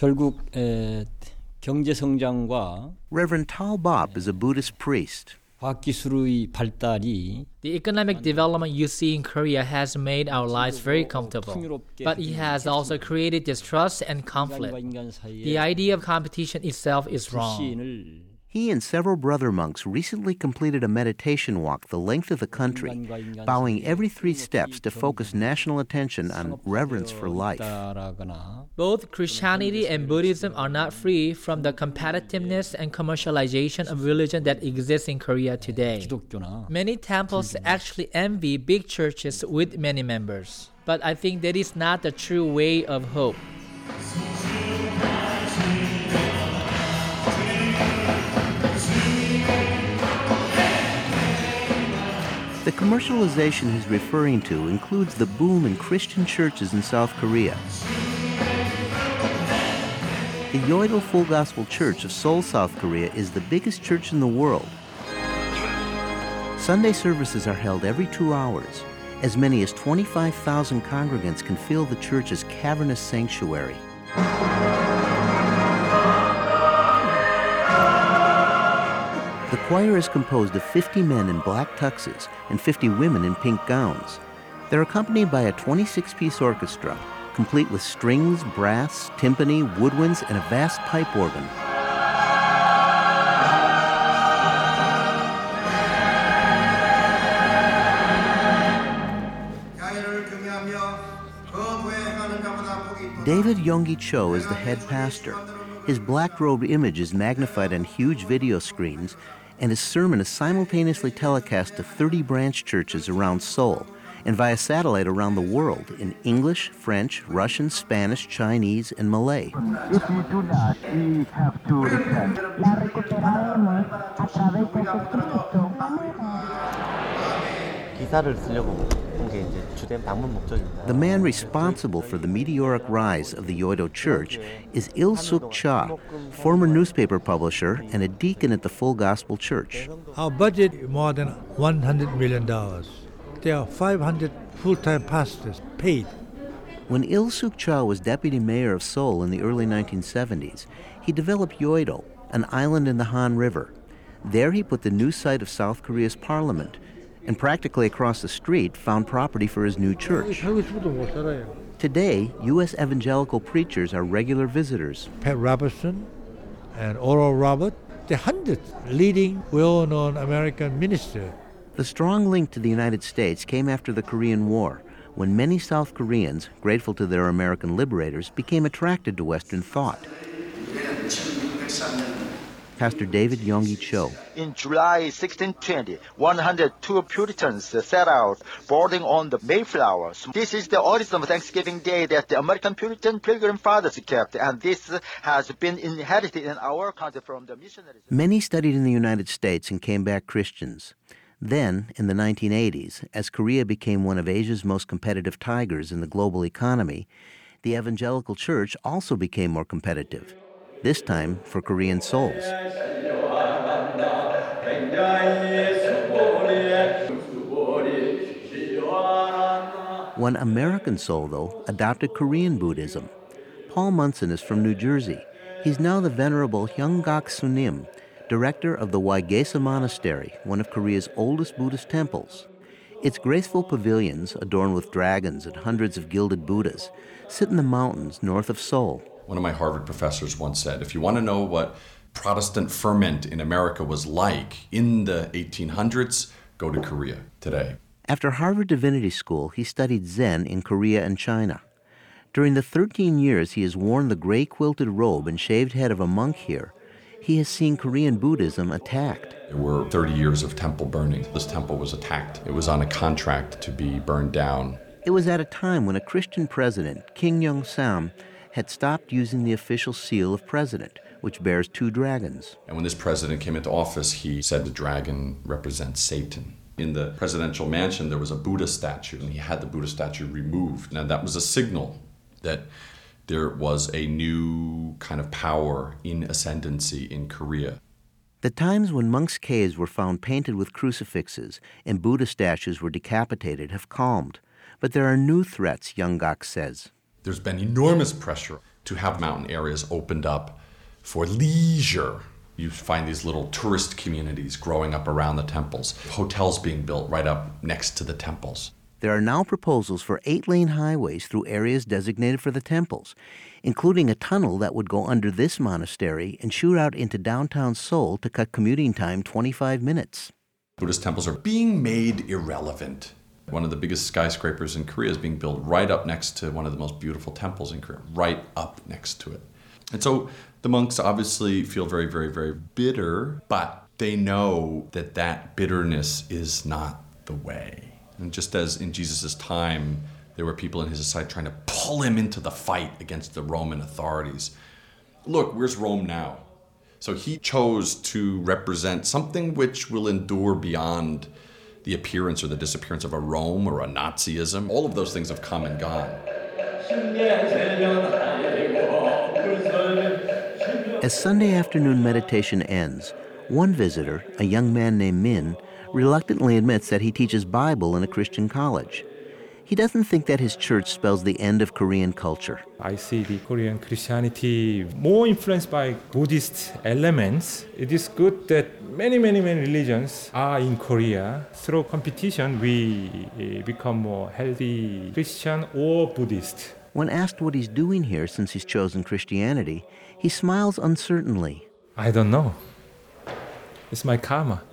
결국 경제 성장과 Reverend Tal Bop is a Buddhist priest. 과학기술의 발달이 The economic development you see in Korea has made our lives very comfortable, but it has also created distrust and conflict. The idea of competition itself is wrong. He and several brother monks recently completed a meditation walk the length of the country, bowing every 3 steps to focus national attention on reverence for life. Both Christianity and Buddhism are not free from the competitiveness and commercialization of religion that exists in Korea today. Many temples actually envy big churches with many members. But I think that is not the true way of hope. The commercialization he's referring to includes the boom in Christian churches in South Korea. The Yoido Full Gospel Church of Seoul, South Korea is the biggest church in the world. Sunday services are held every 2 hours. As many as 25,000 congregants can fill the church's cavernous sanctuary. The choir is composed of 50 men in black tuxes and 50 women in pink gowns. They're accompanied by a 26-piece orchestra, complete with strings, brass, timpani, woodwinds, and a vast pipe organ. David Yonggi Cho is the head pastor. His black-robed image is magnified on huge video screens, and his sermon is simultaneously telecast to 30 branch churches around Seoul and via satellite around the world in English, French, Russian, Spanish, Chinese, and Malay. If you do not, we have to repent. The man responsible for the meteoric rise of the Yoido Church is Il Suk Cha, former newspaper publisher and a deacon at the Full Gospel Church. Our budget is more than $100 million. There are 500 full-time pastors paid. When Il Suk Cha was deputy mayor of Seoul in the early 1970s, he developed Yoido, an island in the Han River. There he put the new site of South Korea's parliament, and practically across the street found property for his new church. Today, U.S. evangelical preachers are regular visitors. Pat Robertson and Oral Roberts, the hundreds leading well-known American ministers. The strong link to the United States came after the Korean War, when many South Koreans, grateful to their American liberators, became attracted to Western thought. Pastor David Yonggi Cho. In July 1620, 102 Puritans set out boarding on the Mayflower. This is the origin of Thanksgiving Day that the American Puritan Pilgrim Fathers kept, and this has been inherited in our country from the missionaries. Many studied in the United States and came back Christians. Then, in the 1980s, as Korea became one of Asia's most competitive tigers in the global economy, the evangelical church also became more competitive, this time for Korean souls. One American soul, though, adopted Korean Buddhism. Paul Munson is from New Jersey. He's now the venerable Hyunggak Sunim, director of the Waigesa Monastery, one of Korea's oldest Buddhist temples. Its graceful pavilions, adorned with dragons and hundreds of gilded Buddhas, sit in the mountains north of Seoul. One of my Harvard professors once said, if you want to know what Protestant ferment in America was like in the 1800s, go to Korea today. After Harvard Divinity School, he studied Zen in Korea and China. During the 13 years he has worn the gray quilted robe and shaved head of a monk here, he has seen Korean Buddhism attacked. There were 30 years of temple burning. This temple was attacked. It was on a contract to be burned down. It was at a time when a Christian president, Kim Young-sam, had stopped using the official seal of president, which bears 2 dragons. And when this president came into office, he said the dragon represents Satan. In the presidential mansion, there was a Buddha statue, and he had the Buddha statue removed. Now, that was a signal that there was a new kind of power in ascendancy in Korea. The times when monks' caves were found painted with crucifixes and Buddha statues were decapitated have calmed. But there are new threats, Hyunggak says. There's been enormous pressure to have mountain areas opened up for leisure. You find these little tourist communities growing up around the temples, hotels being built right up next to the temples. There are now proposals for 8-lane highways through areas designated for the temples, including a tunnel that would go under this monastery and shoot out into downtown Seoul to cut commuting time 25 minutes. Buddhist temples are being made irrelevant. One of the biggest skyscrapers in Korea is being built right up next to one of the most beautiful temples in Korea, right up next to it. And so the monks obviously feel very, very, very bitter, but they know that that bitterness is not the way. And just as in Jesus' time, there were people in his society trying to pull him into the fight against the Roman authorities. Look, where's Rome now? So he chose to represent something which will endure beyond the appearance or the disappearance of a Rome or a Nazism. All of those things have come and gone. As Sunday afternoon meditation ends, one visitor, a young man named Min, reluctantly admits that he teaches Bible in a Christian college. He doesn't think that his church spells the end of Korean culture. I see the Korean Christianity more influenced by Buddhist elements. It is good that many religions are in Korea. Through competition, we become more healthy Christian or Buddhist. When asked what he's doing here since he's chosen Christianity, he smiles uncertainly. I don't know. It's my karma.